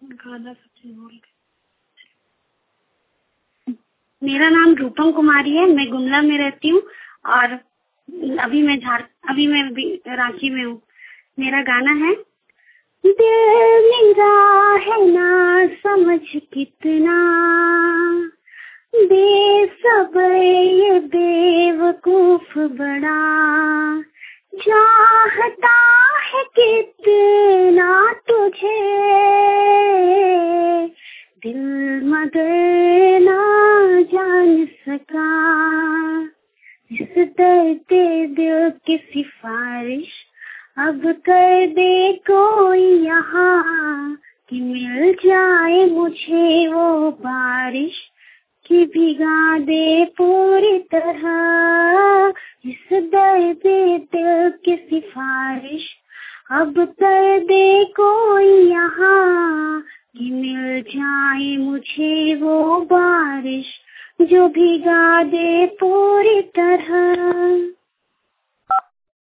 गाना सबसे बोल के। मेरा नाम रूपम कुमारी है, मैं गुमला में रहती हूँ और अभी मैं रांची में हूँ। मेरा गाना है, दिल मेरा है ना समझ कितना बेसब्र ये बेवकूफ बड़ा, चाहता है कितना तुझे दिल मगर ना जान सका, इस दर्द दिल की सिफारिश अब कर दे कोई यहाँ कि मिल जाए मुझे वो बारिश कि भिगा दे पूरी तरह, इस दर्द दिल की सिफारिश अब कर दे कोई यहाँ कि मिल जाए मुझे वो बारिश जो भिगा दे पूरी तरह।